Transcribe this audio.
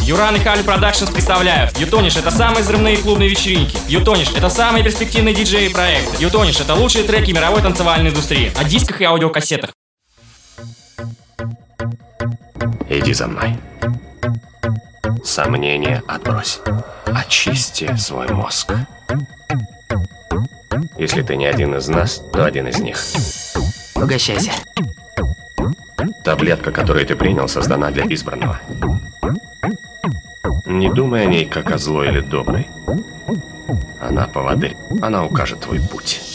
Юран и Хали Продакшнс представляют Ютониш — это самые взрывные клубные вечеринки. Ютониш — это самые перспективные диджеи и проекты. Ютониш — это лучшие треки мировой танцевальной индустрии. О дисках и аудиокассетах. Иди за мной. Сомнения отбрось. Очисти свой мозг. Если ты не один из нас, то один из них. Угощайся. Таблетка, которую ты принял, создана для избранного. Не думай о ней, как о злой или доброй. Она поводырь. Она укажет твой путь.